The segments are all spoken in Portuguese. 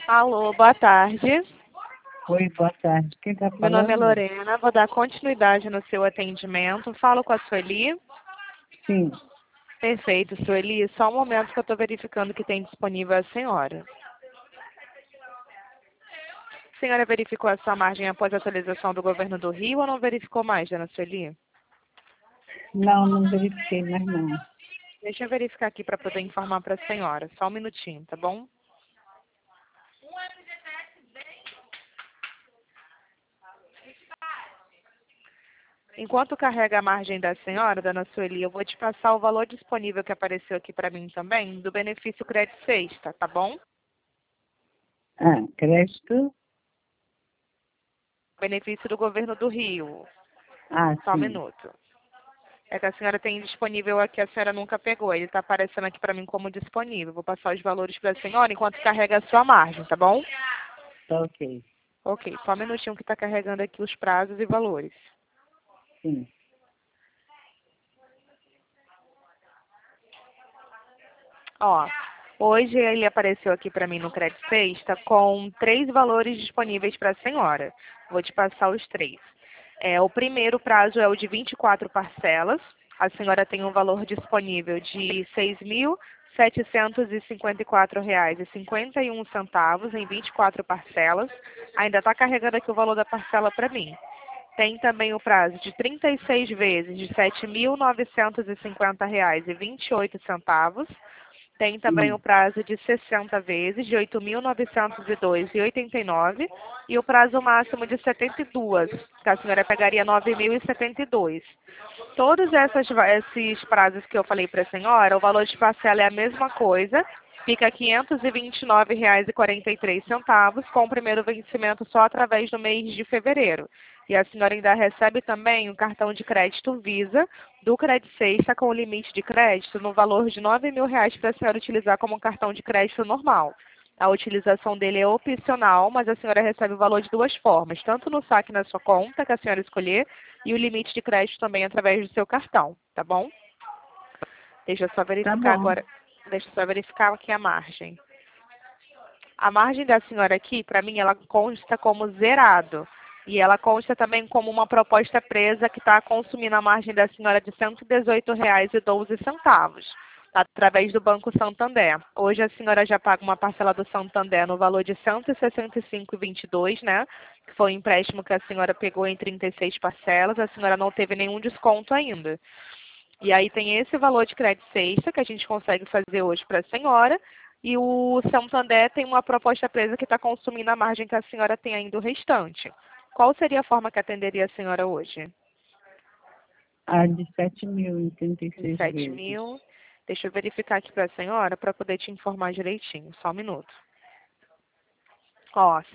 Alô, boa tarde. Oi, boa tarde. Quem está Meu nome é falando? Lorena, vou dar continuidade no seu atendimento. Falo com a Sueli. Sim. Perfeito, Sueli. Só um momento que eu estou verificando que tem disponível a senhora. A senhora verificou a sua margem após a atualização do governo do Rio ou não verificou mais, dona Sueli? Não, não verifiquei mais não. Deixa eu verificar aqui para poder informar para a senhora. Só um minutinho, tá bom? Enquanto carrega a margem da senhora, dona Sueli, eu vou te passar o valor disponível que apareceu aqui para mim também, do benefício crédito sexta, tá bom? Ah, crédito? Benefício do governo do Rio. Ah, Só um sim. minuto. É que a senhora tem disponível aqui, a senhora nunca pegou. Ele está aparecendo aqui para mim como disponível. Vou passar os valores para a senhora enquanto carrega a sua margem, tá bom? Tá ok. Ok, só um minutinho que está carregando aqui os prazos e valores. Sim. Ó, hoje ele apareceu aqui para mim no Crédito Sexta com 3 valores disponíveis para a senhora. Vou te passar os 3. O primeiro prazo é o de 24 parcelas. A senhora tem um valor disponível de R$ 6.754,51 em 24 parcelas. Ainda está carregando aqui o valor da parcela para mim. Tem também o prazo de 36 vezes de R$ 7.950,28. Tem também o prazo de 60 vezes, de R$ 8.902,89. E o prazo máximo de 72, que a senhora pegaria R$ 9.072. Todos esses prazos que eu falei para a senhora, o valor de parcela é a mesma coisa, fica R$ 529,43, com o primeiro vencimento só através do mês de fevereiro. E a senhora ainda recebe também um cartão de crédito Visa do Crédito Sexta com o limite de crédito no valor de R$ 9.000 para a senhora utilizar como um cartão de crédito normal. A utilização dele é opcional, mas a senhora recebe o valor de duas formas, tanto no saque na sua conta, que a senhora escolher, e o limite de crédito também através do seu cartão, tá bom? Deixa eu só Tá verificar bom. agora, deixa eu só verificar aqui a margem. A margem da senhora aqui, para mim, ela consta como zerado. E ela consta também como uma proposta presa que está consumindo a margem da senhora de R$ 118,12, através do Banco Santander. Hoje a senhora já paga uma parcela do Santander no valor de R$ 165,22, né? Que foi o empréstimo que a senhora pegou em 36 parcelas. A senhora não teve nenhum desconto ainda. E aí tem esse valor de crédito sexta que a gente consegue fazer hoje para a senhora. E o Santander tem uma proposta presa que está consumindo a margem que a senhora tem ainda o restante. Qual seria a forma que atenderia a senhora hoje? Ah, de 7.036 7 vezes. mil. Deixa eu verificar aqui para a senhora para poder te informar direitinho. Só um minuto. Ó, R$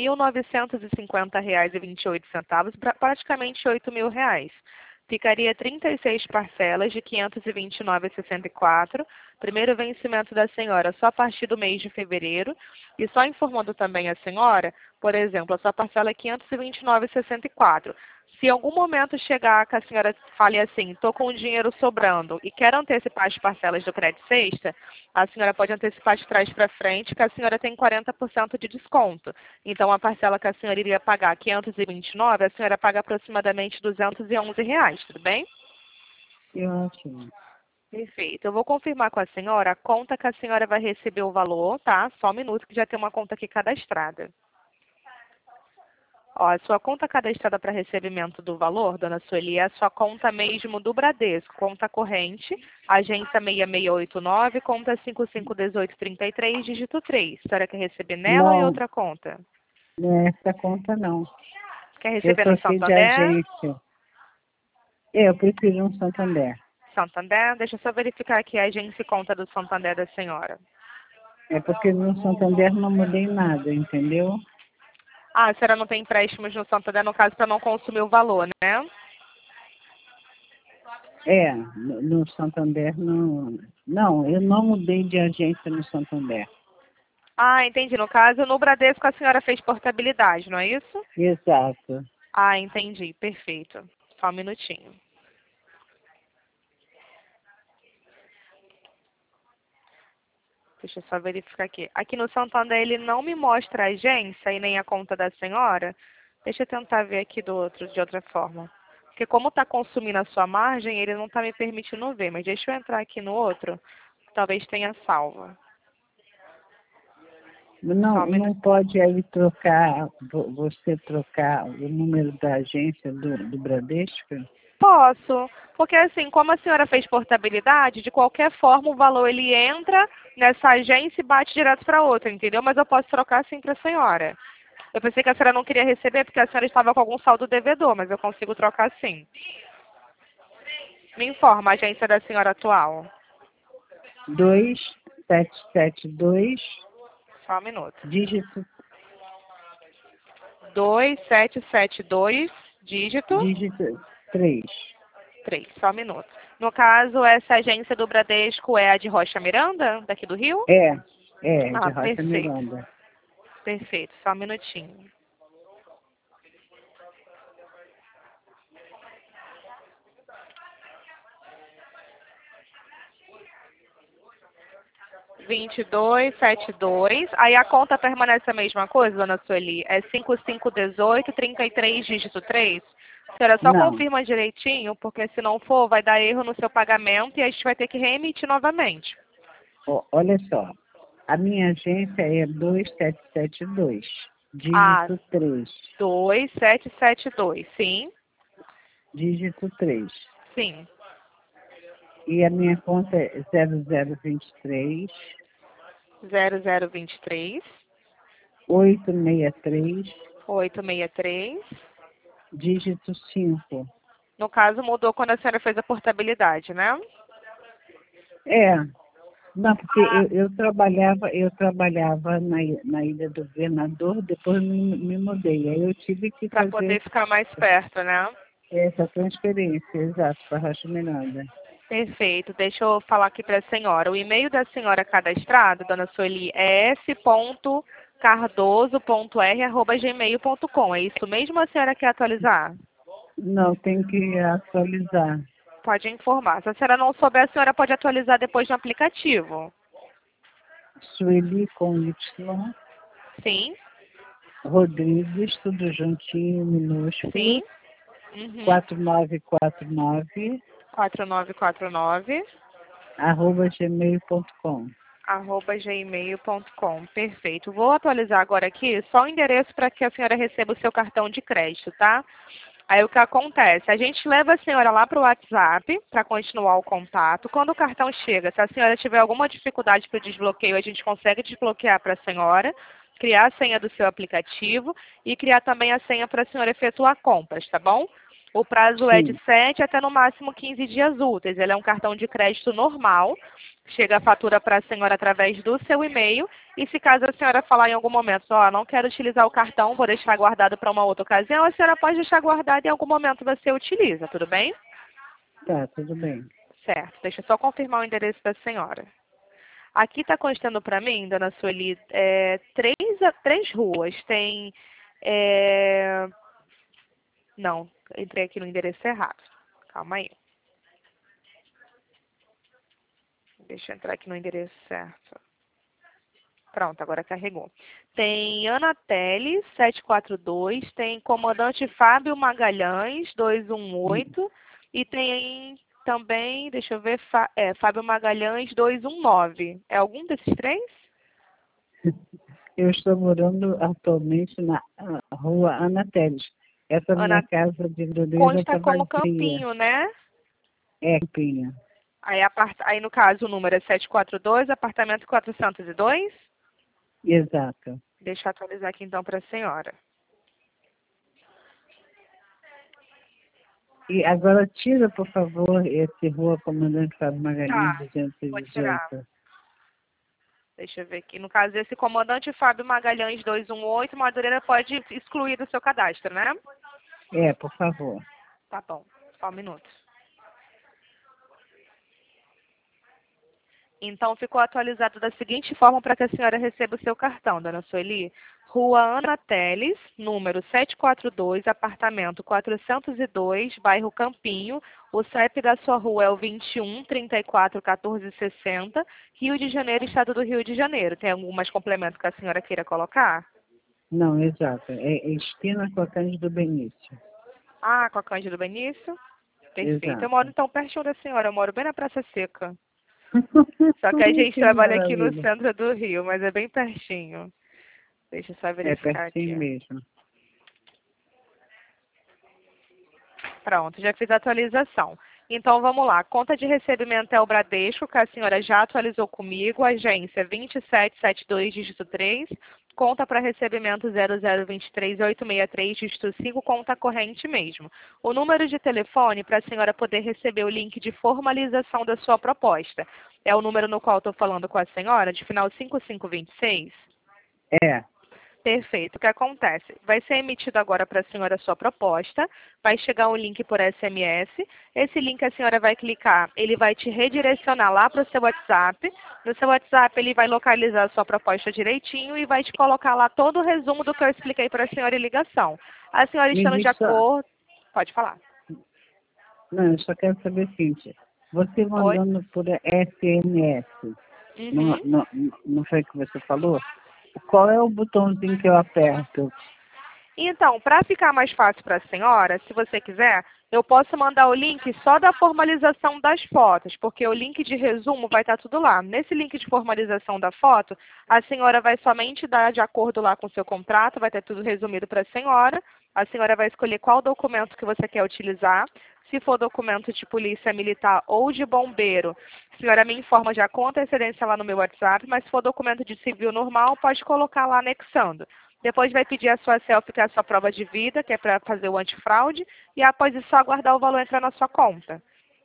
7.950,28, praticamente R$ 8.000. Ficaria 36 parcelas de R$ 529,64. Primeiro vencimento da senhora só a partir do mês de fevereiro. E só informando também a senhora, por exemplo, a sua parcela é R$ 529,64. Se em algum momento chegar que a senhora fale assim, estou com o dinheiro sobrando e quero antecipar as parcelas do crédito sexta, a senhora pode antecipar de trás para frente, que a senhora tem 40% de desconto. Então, a parcela que a senhora iria pagar, 529, a senhora paga aproximadamente R$ 211, tudo bem? Que ótimo. Perfeito. Eu vou confirmar com a senhora a conta que a senhora vai receber o valor, tá? Só um minuto que já tem uma conta aqui cadastrada. Ó, a sua conta cadastrada para recebimento do valor, dona Sueli, é a sua conta mesmo do Bradesco, conta corrente, agência 6689, conta 551833, dígito 3. A senhora quer receber nela ou em Não, outra conta? não é essa conta não. Quer Eu receber no troquei de Santander? agência. Eu prefiro um Santander. Santander? Deixa eu só verificar aqui a agência e conta do Santander da senhora. É porque no Santander não mudei nada, entendeu? Ah, a senhora não tem empréstimos no Santander, no caso, para não consumir o valor, né? É, no Santander não. Não, eu não mudei de agência no Santander. Ah, entendi. No caso, no Bradesco a senhora fez portabilidade, não é isso? Exato. Ah, entendi. Perfeito. Só um minutinho. Deixa eu só verificar aqui. Aqui no Santander ele não me mostra a agência e nem a conta da senhora. Deixa eu tentar ver aqui de outra forma. Porque como está consumindo a sua margem, ele não está me permitindo ver. Mas deixa eu entrar aqui no outro. Talvez tenha salva. Não, Só um não minuto. pode aí trocar, você trocar o número da agência do Bradesco? Posso. Porque assim, como a senhora fez portabilidade, de qualquer forma o valor ele entra nessa agência e bate direto para outra, entendeu? Mas eu posso trocar sim para a senhora. Eu pensei que a senhora não queria receber porque a senhora estava com algum saldo devedor, mas eu consigo trocar sim. Me informa a agência da senhora atual. 2772, Só um minuto. dígito, 2772, dígito dígito 3. 3. Só um minuto. No caso, essa agência do Bradesco é a de Rocha Miranda, daqui do Rio? De Ah, Rocha perfeito. Miranda. Perfeito. Só um minutinho. Vinte e dois, 72. Aí a conta permanece a mesma coisa, dona Sueli? É 5518, 33, dígito 3? Senhora, só Não, confirma direitinho, porque se não for, vai dar erro no seu pagamento e a gente vai ter que reemitir novamente. olha só, a minha agência é 2772, Ah, dígito 3, 2772. Sim, dígito 3. sim. E a minha conta é 0023 0023, 863, 863. dígito 5. No caso, mudou quando a senhora fez a portabilidade, né? É, não, porque Ah, eu trabalhava na Ilha do Governador, depois me mudei. Aí eu tive que para fazer poder ficar mais perto, né? essa transferência, exato, para Rocha Miranda. Perfeito. Deixa eu falar aqui para a senhora. O e-mail da senhora cadastrado, dona Sueli, é s.cardoso.r@gmail.com. É isso mesmo ou a senhora quer atualizar? Não, tem que atualizar. Pode informar. Se a senhora não souber, a senhora pode atualizar depois no aplicativo. Sueli com Y, Sim, Rodrigues, tudo juntinho, minúsculo, sim. Uhum. 4949, 4949. @gmail.com. @gmail.com. Perfeito. Vou atualizar agora aqui só o endereço para que a senhora receba o seu cartão de crédito, tá? Aí o que acontece? A gente leva a senhora lá para o WhatsApp para continuar o contato. Quando o cartão chega, se a senhora tiver alguma dificuldade para o desbloqueio, a gente consegue desbloquear para a senhora, criar a senha do seu aplicativo e criar também a senha para a senhora efetuar compras, tá bom? O prazo é de Sim, 7 até no máximo 15 dias úteis. Ele é um cartão de crédito normal. Chega a fatura para a senhora através do seu e-mail. E se caso a senhora falar em algum momento, ó, não quero utilizar o cartão, vou deixar guardado para uma outra ocasião, a senhora pode deixar guardado e em algum momento você utiliza, tudo bem? tá, tudo bem. Certo. Deixa eu só confirmar o endereço da senhora. Aqui está constando para mim, dona Sueli, três ruas. Tem. é, Não, entrei aqui no endereço errado. Calma aí. Deixa eu entrar aqui no endereço certo. Pronto, agora carregou. Tem Ana Teles, 742, tem Comandante Fábio Magalhães, 218, e tem também, deixa eu ver, Fábio Magalhães, 219. É algum desses três? Eu estou morando atualmente na rua Ana Teles. Essa minha Ana casa de Beleza consta está como vazia. Campinho, né? É, Pinha. Aí no caso o número é 742, apartamento 402. Exato. Deixa eu atualizar aqui então para a senhora. E agora tira, por favor, esse Rua Comandante Fábio Magalhães Tá, vou tirar. 218. Deixa eu ver aqui. No caso, esse comandante Fábio Magalhães 218, Madureira pode excluir do seu cadastro, né? É, por favor. Tá bom. Só um minuto. Então, ficou atualizado da seguinte forma para que a senhora receba o seu cartão, dona Sueli. Rua Ana Teles, número 742, apartamento 402, bairro Campinho. O CEP da sua rua é o 21 34 14 60, Rio de Janeiro, Estado do Rio de Janeiro. Tem algum mais complemento que a senhora queira colocar? Não, exato. É esquina com a Cândido Benício. Ah, com a Cândido Benício? Perfeito. Eu moro Exato. então pertinho da senhora, eu moro bem na Praça Seca. Só que a gente Que trabalha aqui no maravilha. centro do Rio, mas é bem pertinho. Deixa eu só É verificar pertinho aqui. mesmo. Pronto, já fiz a atualização. Então vamos lá. Conta de recebimento é o Bradesco, que a senhora já atualizou comigo. Agência 2772, dígito 3. Conta para recebimento 0023863, dígito 5, conta corrente mesmo. O número de telefone para a senhora poder receber o link de formalização da sua proposta é o número no qual estou falando com a senhora, de final 5526? É. Perfeito. O que acontece? Vai ser emitido agora para a senhora a sua proposta, vai chegar um link por SMS, esse link a senhora vai clicar, ele vai te redirecionar lá para o seu WhatsApp, no seu WhatsApp ele vai localizar a sua proposta direitinho e vai te colocar lá todo o resumo do que eu expliquei para a senhora em ligação. A senhora Me estando de diz só. acordo, pode falar. Não, eu só quero saber o seguinte. Você Oi? mandando por SMS, não, Uhum. não, não foi o que você falou? Qual é o botãozinho que eu aperto? Então, para ficar mais fácil para a senhora, se você quiser, eu posso mandar o link só da formalização das fotos, porque o link de resumo vai estar tudo lá. Nesse link de formalização da foto, a senhora vai somente dar de acordo lá com o seu contrato, vai ter tudo resumido para a senhora. A senhora vai escolher qual documento que você quer utilizar. Se for documento de polícia militar ou de bombeiro, a senhora me informa já com antecedência lá no meu WhatsApp, mas se for documento de civil normal, pode colocar lá anexando. Depois vai pedir a sua selfie, que é a sua prova de vida, que é para fazer o antifraude, e após isso só aguardar o valor entrar na sua conta.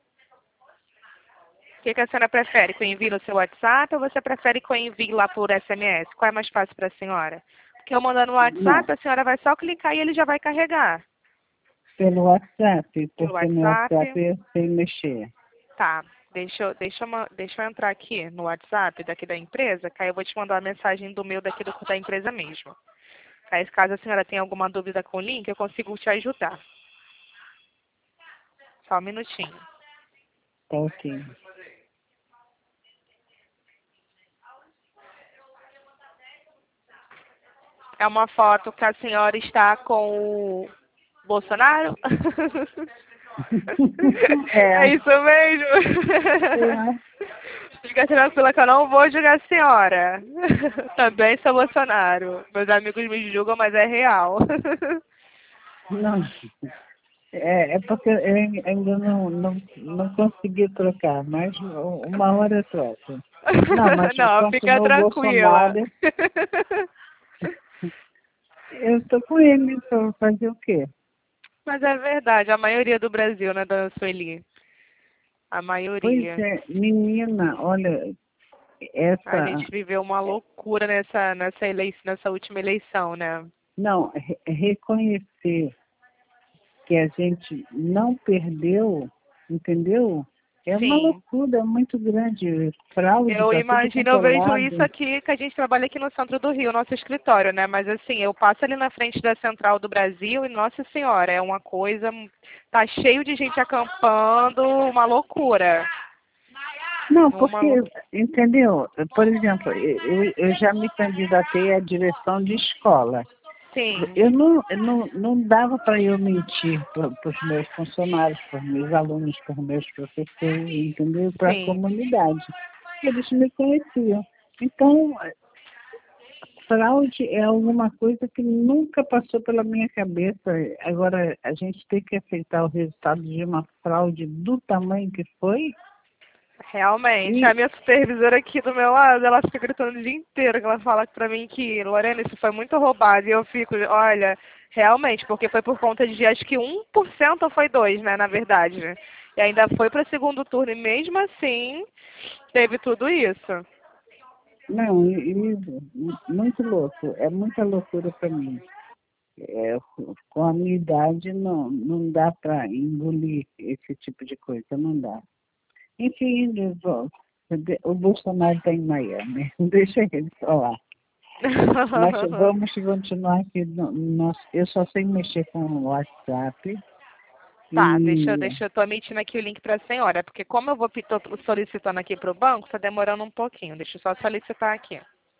O que a senhora prefere? Que eu envie no seu WhatsApp ou você prefere que eu envie lá por SMS? Qual é mais fácil para a senhora? Porque eu mandando no Não, WhatsApp, a senhora vai só clicar e ele já vai carregar. pelo WhatsApp, Pelo porque no WhatsApp WhatsApp, eu sei mexer. tá. Deixa eu entrar aqui no WhatsApp daqui da empresa, que aí eu vou te mandar uma mensagem do meu daqui da empresa mesmo. Aí, caso a senhora tenha alguma dúvida com o link, eu consigo te ajudar. Só um minutinho. Tá ok. É uma foto que a senhora está com o Bolsonaro? É, É isso mesmo? é. Fica tranquila que eu não vou julgar a senhora. Também sou Bolsonaro. Meus amigos me julgam, mas é real. Não, é porque eu ainda não consegui trocar, mas uma hora eu troco. Não, mas Não, quanto fica no tranquila. Bolsonaro, eu estou com ele, para fazer o quê? Mas é verdade, a maioria do Brasil, né, dona Sueli? A Pois maioria. é, menina, olha, A essa. gente viveu uma loucura nessa última eleição, né? Não, reconhecer que a gente não perdeu, entendeu? É uma Sim. loucura muito grande, fraude Eu para tudo imagino, quanto eu é vejo isso lado. aqui, que a gente trabalha aqui no centro do Rio, nosso escritório, né? Mas assim, eu passo ali na frente da Central do Brasil e, nossa senhora, é uma coisa, tá cheio de gente acampando, uma loucura. Não, Uma porque, loucura. entendeu? Por exemplo, eu já me candidatei à direção de escola. Sim, Eu não dava para eu mentir para os meus funcionários, para os meus alunos, para os meus professores, entendeu? Para a sim. comunidade. Eles me conheciam. Então, fraude é alguma coisa que nunca passou pela minha cabeça. Agora, a gente tem que aceitar o resultado de uma fraude do tamanho que foi. Realmente, a E, minha supervisora aqui do meu lado, ela fica gritando o dia inteiro, que ela fala pra mim que, Lorena, isso foi muito roubado. E eu fico, olha, realmente, porque foi por conta de acho que 1% ou foi 2, né, na verdade. Né? E ainda foi para o segundo turno, e mesmo assim, teve tudo isso. não, muito louco. É muita loucura para mim. Com a minha idade, não dá para engolir esse tipo de coisa, não dá. Enfim, o Bolsonaro está em Miami. Deixa ele falar. Mas vamos continuar aqui. Eu só sei mexer com o WhatsApp. Tá, E eu tô emitindo aqui o link para a senhora, porque como eu tô solicitando aqui para o banco, tá demorando um pouquinho. Deixa eu só solicitar aqui.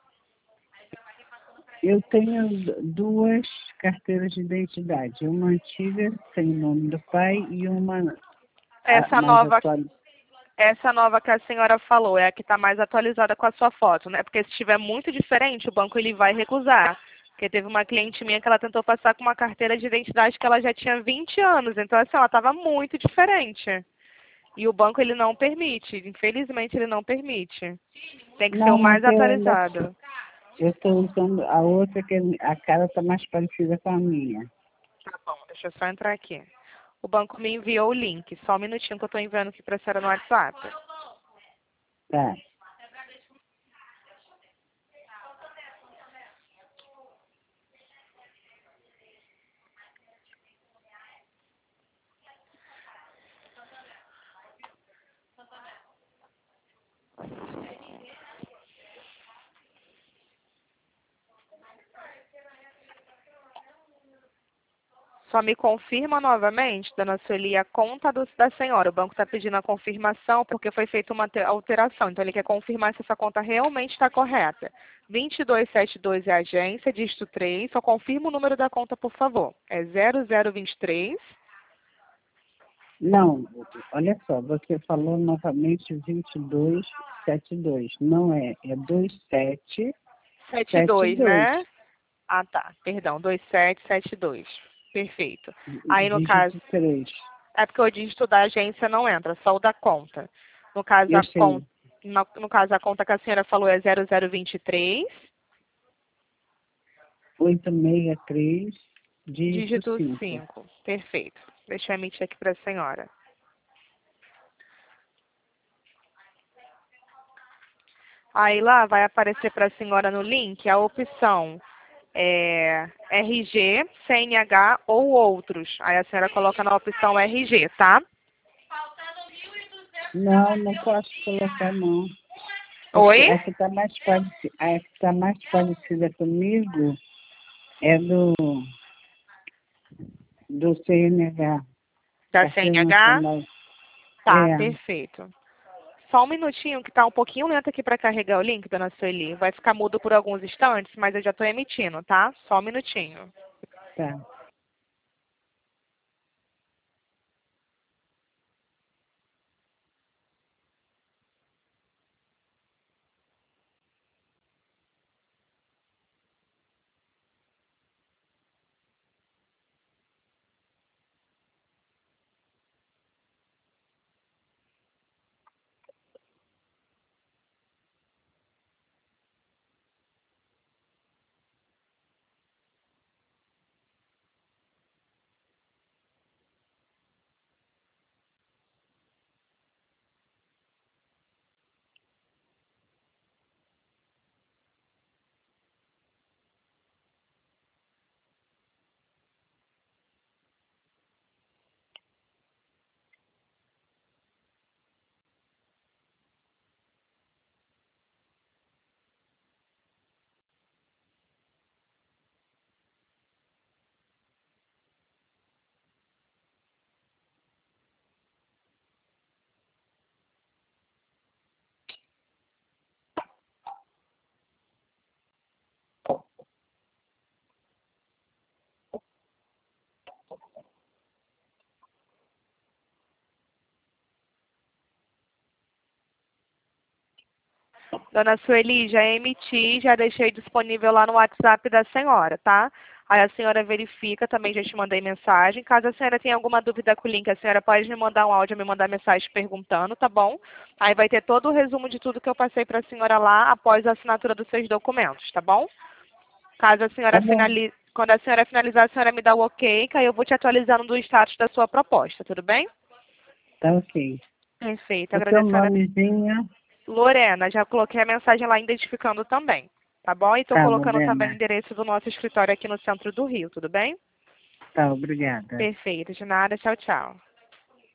eu tenho duas carteiras de identidade. Uma antiga, tem o nome do pai, e uma Essa mais nova, atual. essa nova que a senhora falou é a que está mais atualizada com a sua foto, né? Porque se estiver muito diferente, o banco ele vai recusar. Porque teve uma cliente minha que ela tentou passar com uma carteira de identidade que ela já tinha 20 anos. Então, assim, ela estava muito diferente. E o banco ele não permite. Infelizmente, ele não permite. Tem que ser Não, o mais mas atualizado. eu estou usando a outra, que a cara está mais parecida com a minha. Tá bom, deixa eu só entrar aqui. O banco me enviou o link. Só um minutinho que eu estou enviando aqui para a senhora no WhatsApp. Tá. Só me confirma novamente, dona Sueli, a conta da senhora. O banco está pedindo a confirmação porque foi feita uma alteração. Então, ele quer confirmar se essa conta realmente está correta. 2272 é a agência, dígito 3. Só confirma o número da conta, por favor. É 0023. Não, olha só, você falou novamente 2272. Não é, é 72, 2772. né? Ah, tá. Perdão, 2772. Perfeito. Aí, no caso, Dígito 3. é porque o dígito da agência não entra, só o da conta. No caso, Eu a sei. conta, no caso, a conta que a senhora falou é 0023, 863, dígito dígito 5. 5. Perfeito. Deixa eu emitir aqui para a senhora. Aí lá vai aparecer para a senhora no link a opção RG, CNH ou outros. Aí a senhora coloca na opção RG, tá? Não, não posso colocar, não. Porque Oi? a que tá mais parecida comigo é do CNH, Da Carteira CNH? Nacional. Tá, É, perfeito. Só um minutinho, que tá um pouquinho lento aqui para carregar o link, dona Sueli. Vai ficar mudo por alguns instantes, mas eu já estou emitindo, tá? Só um minutinho. tá. Dona Sueli, já emiti, já deixei disponível lá no WhatsApp da senhora, tá? Aí a senhora verifica, também já te mandei mensagem. Caso a senhora tenha alguma dúvida com o link, a senhora pode me mandar um áudio, me mandar mensagem perguntando, tá bom? Aí vai ter todo o resumo de tudo que eu passei para a senhora lá após a assinatura dos seus documentos, tá bom? Caso a Tá senhora bom, finalize, quando a senhora finalizar, a senhora me dá o ok, que aí eu vou te atualizando do status da sua proposta, tudo bem? tá ok. Perfeito, O teu agradeço a senhora. nomezinho? Lorena, já coloquei a mensagem lá identificando também, tá bom? E estou Tá, colocando também o Lorena. endereço do nosso escritório aqui no centro do Rio, tudo bem? Tá, obrigada. Perfeito, de nada, tchau, tchau.